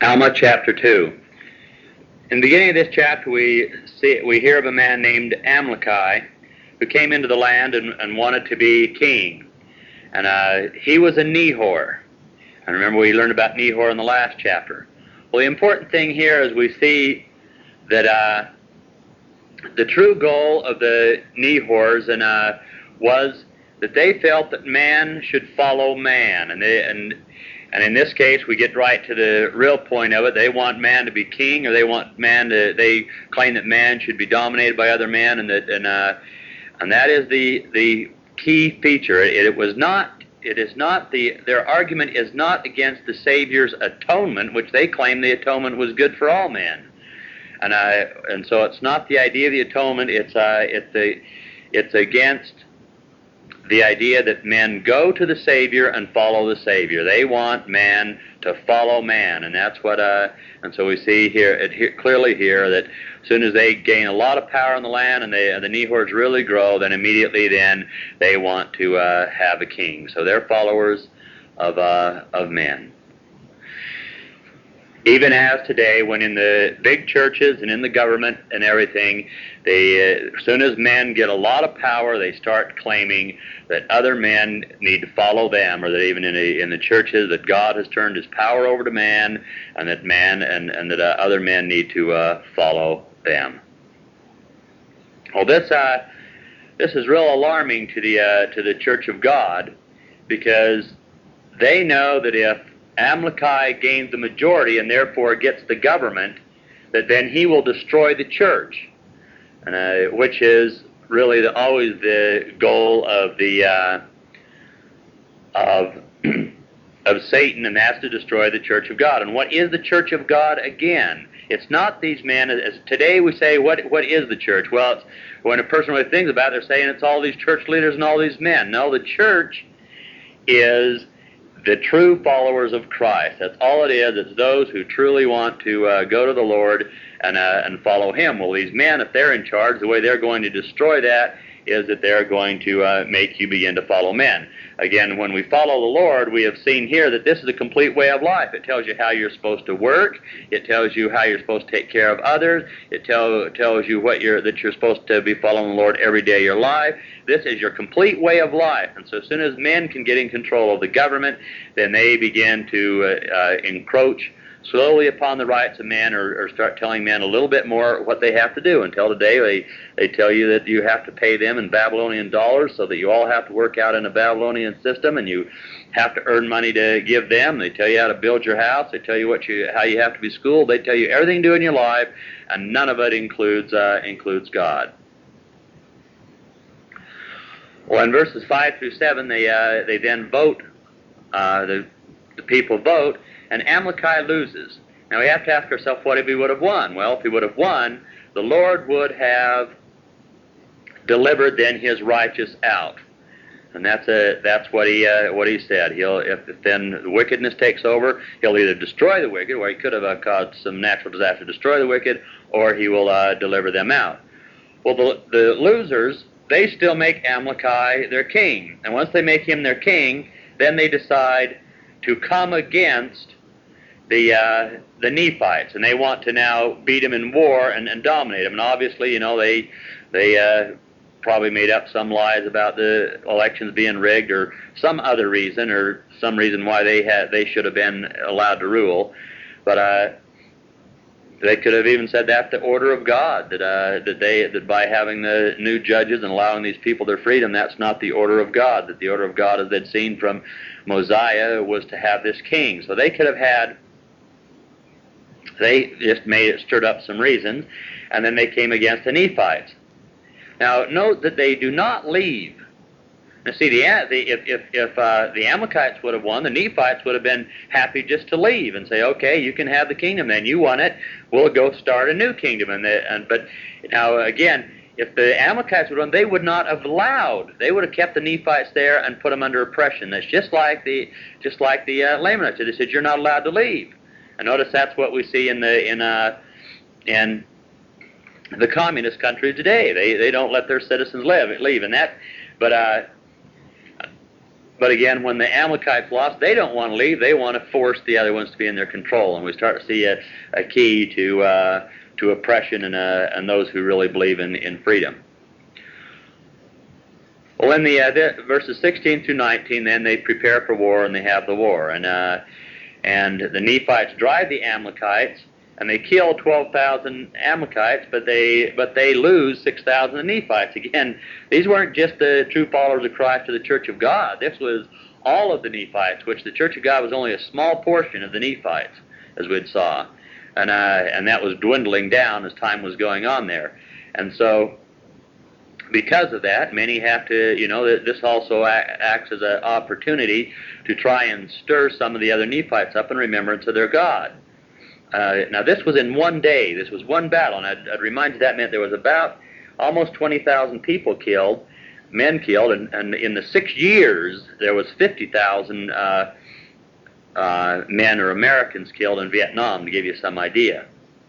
Alma chapter 2. In the beginning of this chapter, we hear of a man named Amaleki who came into the land and wanted to be king. And he was a Nehor. And remember, we learned about Nehor in the last chapter. Well, the important thing here is we see that the true goal of the Nehors was that they felt that man should follow man, and in this case, we get right to the real point of it. They want man to be king, or they claim that man should be dominated by other men, and that is the key feature. Their argument is not against the Savior's atonement, which they claim the atonement was good for all men. And so it's not the idea of the atonement. It's against the idea that men go to the Savior and follow the Savior. They want man to follow man, and that's what. And so we see clearly here that as soon as they gain a lot of power in the land and the Nehors really grow, then immediately then they want to have a king. So they're followers of men. Even as today, when in the big churches and in the government and everything, as soon as men get a lot of power, they start claiming that other men need to follow them, or that even in the churches that God has turned His power over to man, and that other men need to follow them. Well, this is real alarming to the Church of God, because they know that if Amaleki gains the majority and therefore gets the government, that then he will destroy the church, which is really always the goal of of Satan, and that's to destroy the church of God. And what is the church of God again? It's not these men. As today we say, what is the church? Well, when a person really thinks about it, they're saying it's all these church leaders and all these men. No, the church is the true followers of Christ. That's all it is. It's those who truly want to go to the Lord and follow Him. Well, these men, if they're in charge, the way they're going to destroy that is that they're going to make you begin to follow men. Again, when we follow the Lord, we have seen here that this is a complete way of life. It tells you how you're supposed to work. It tells you how you're supposed to take care of others. It tells you that you're supposed to be following the Lord every day of your life. This is your complete way of life. And so as soon as men can get in control of the government, then they begin to encroach slowly upon the rights of men, or start telling men a little bit more what they have to do. Until today, they tell you that you have to pay them in Babylonian dollars, so that you all have to work out in a Babylonian system, and you have to earn money to give them. They tell you how to build your house. They tell you how you have to be schooled. They tell you everything to do in your life, and none of it includes God. Well, in verses 5 through 7, they then vote. The people vote, and Amaleki loses. Now we have to ask ourselves, what if he would have won? Well, if he would have won, the Lord would have delivered then His righteous out, and that's what he said. If then the wickedness takes over, He'll either destroy the wicked, where He could have caused some natural disaster to destroy the wicked, or He will deliver them out. Well, the losers, they still make Amaleki their king, and once they make him their king, then they decide to come against the Nephites, and they want to now beat him in war and dominate him. And obviously, they probably made up some lies about the elections being rigged, or some other reason, or some reason why they should have been allowed to rule. But they could have even said that's the order of God, that by having the new judges and allowing these people their freedom, that's not the order of God. That the order of God, as they'd seen from Mosiah, was to have this king. So they could have had. They just stirred up some reasons, and then they came against the Nephites. Now note that they do not leave. Now see, if the Amalekites would have won, the Nephites would have been happy just to leave and say, okay, you can have the kingdom then. You won it. We'll go start a new kingdom. But now again, if the Amalekites would have won, they would not have allowed. They would have kept the Nephites there and put them under oppression. That's just like the Lamanites. They said you're not allowed to leave. And notice that's what we see in the communist countries today. They don't let their citizens leave. And that, but But again, when the Amalekites lost, they don't want to leave. They want to force the other ones to be in their control. And we start to see a key to oppression and those who really believe in freedom. Well, in the verses 16 through 19, then they prepare for war and they have the war. And the Nephites drive the Amalekites, and they kill 12,000 Amalekites, but they lose 6,000 Nephites. Again, these weren't just the true followers of Christ or the Church of God. This was all of the Nephites, which the Church of God was only a small portion of the Nephites, as we saw. And that was dwindling down as time was going on there. And so, because of that, many have to, this also acts as an opportunity to try and stir some of the other Nephites up in remembrance of their God. Now, this was in one day. This was one battle, and I'd remind you that meant there was about almost 20,000 people killed, men killed, and in the 6 years, there was 50,000 men or Americans killed in Vietnam, to give you some idea.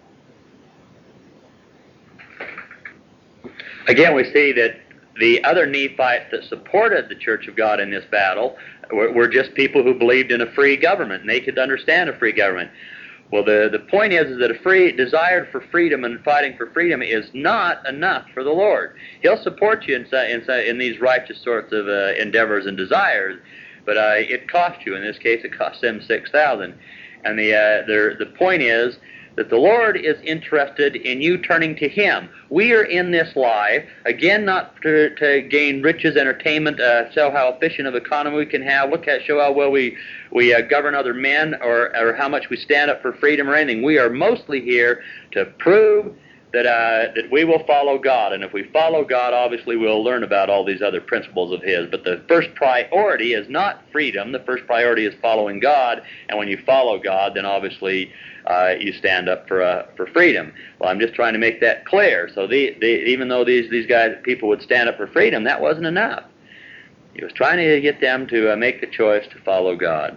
Again, we see that the other Nephites that supported the Church of God in this battle were just people who believed in a free government, and they could understand a free government. Well, the point is that a free desire for freedom and fighting for freedom is not enough for the Lord. He'll support you in these righteous sorts of endeavors and desires, but it cost you. In this case, it cost them 6,000. And the point is that the Lord is interested in you turning to Him. We are in this life, again, not to gain riches, entertainment, show how efficient of economy we can have, show how well we govern other men, or how much we stand up for freedom or anything. We are mostly here to prove that we will follow God. And if we follow God, obviously we'll learn about all these other principles of His. But the first priority is not freedom. The first priority is following God. And when you follow God, then obviously you stand up for freedom. Well, I'm just trying to make that clear. So even though these people would stand up for freedom, that wasn't enough. He was trying to get them to make the choice to follow God.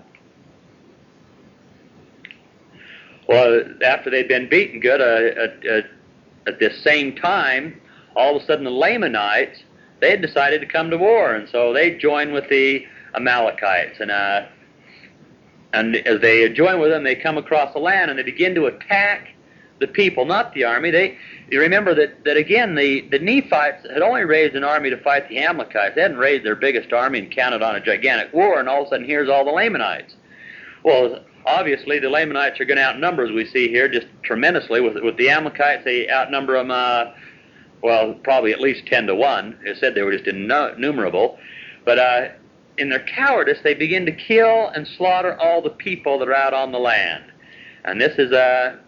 Well, after they'd been beaten good, at this same time, all of a sudden the Lamanites, they had decided to come to war, and so they joined with the Amalekites. And as they join with them, they come across the land, and they begin to attack the people, not the army. You remember that again, the Nephites had only raised an army to fight the Amalekites. They hadn't raised their biggest army and counted on a gigantic war, and all of a sudden here's all the Lamanites. Well, obviously, the Lamanites are going to outnumber, as we see here, just tremendously. With the Amalekites, they outnumber them, probably at least 10 to 1. They said they were just innumerable. But in their cowardice, they begin to kill and slaughter all the people that are out on the land. And this is,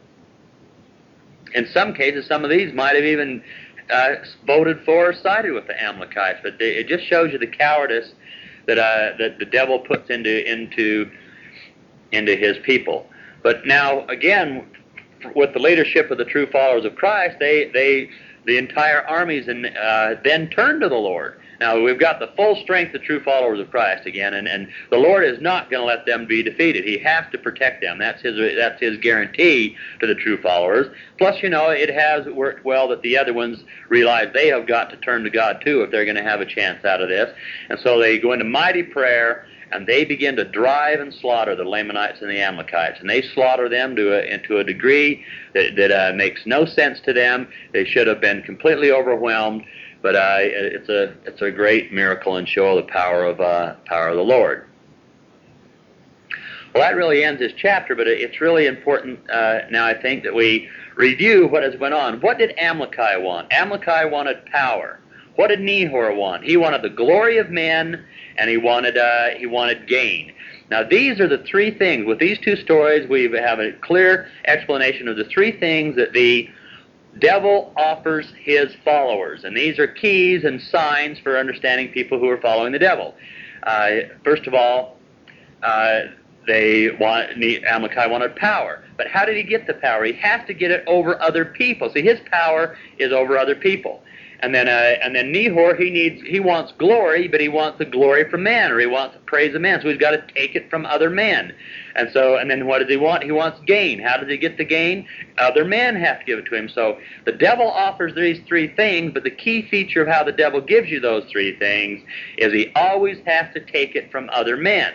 in some cases, some of these might have even voted for or sided with the Amalekites. But it just shows you the cowardice that the devil puts into his people. But now, again, with the leadership of the true followers of Christ, the entire armies then turn to the Lord. Now, we've got the full strength of true followers of Christ again, and the Lord is not going to let them be defeated. He has to protect them. That's his guarantee to the true followers. Plus, it has worked well that the other ones realize they have got to turn to God too if they're going to have a chance out of this. And so they go into mighty prayer, and they begin to drive and slaughter the Lamanites and the Amalekites. And they slaughter them into a degree that makes no sense to them. They should have been completely overwhelmed. But it's a great miracle and show of the power of the Lord. Well, that really ends this chapter, but it's really important now, I think, that we review what has went on. What did Amaleki want? Amaleki wanted power. What did Nehor want? He wanted the glory of men, and he wanted gain. Now, these are the three things. With these two stories, we have a clear explanation of the three things that the devil offers his followers. And these are keys and signs for understanding people who are following the devil. First of all, Amaleki wanted power. But how did he get the power? He has to get it over other people. See, his power is over other people. And then Nehor, he wants glory, but he wants the glory from man, or he wants the praise of man. So he's got to take it from other men. And then what does he want? He wants gain. How does he get the gain? Other men have to give it to him. So the devil offers these three things, but the key feature of how the devil gives you those three things is he always has to take it from other men.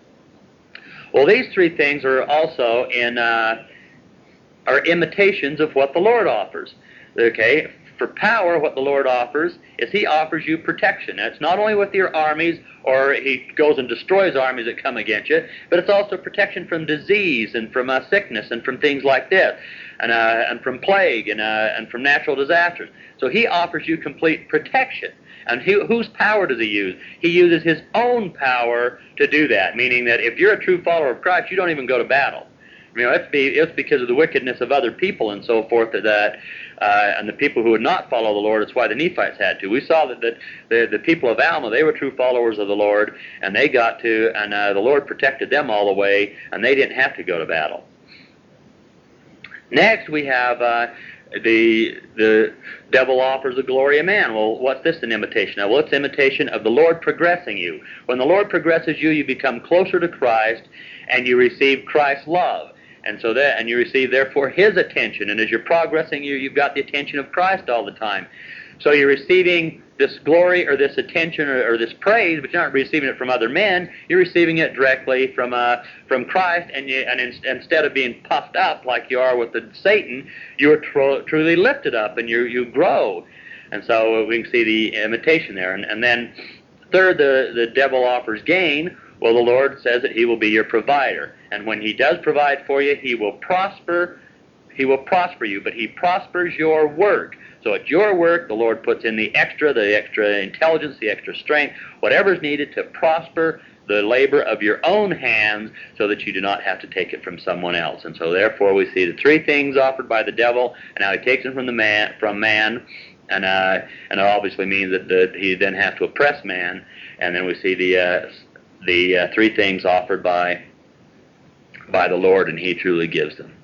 Well, these three things are also are imitations of what the Lord offers. Okay. For power, what the Lord offers is he offers you protection. Now, it's not only with your armies, or he goes and destroys armies that come against you, but it's also protection from disease and from sickness and from things like this, and from plague and from natural disasters. So he offers you complete protection. And whose power does he use? He uses his own power to do that, meaning that if you're a true follower of Christ, you don't even go to battle. You know, it's because of the wickedness of other people and so forth and the people who would not follow the Lord. It's why the Nephites had to. We saw that the people of Alma, they were true followers of the Lord, and they got to, and the Lord protected them all the way, and they didn't have to go to battle. Next, we have the devil offers the glory of man. Well, what's this an imitation of? Well, it's imitation of the Lord progressing you. When the Lord progresses you, you become closer to Christ, and you receive Christ's love. And you receive, therefore, his attention. And as you're progressing, you've got the attention of Christ all the time. So you're receiving this glory or this attention or this praise, but you're not receiving it from other men. You're receiving it directly from Christ. And instead of being puffed up like you are with Satan, you are truly lifted up and you grow. And so we can see the imitation there. And then third, the devil offers gain. Well, the Lord says that he will be your provider. And when he does provide for you, he will prosper you, but he prospers your work. So at your work, the Lord puts in the extra intelligence, the extra strength, whatever's needed to prosper the labor of your own hands so that you do not have to take it from someone else. And so therefore we see the three things offered by the devil, and how he takes them from man, and it obviously means that he then has to oppress man. And then we see the three things offered by the Lord, and he truly gives them.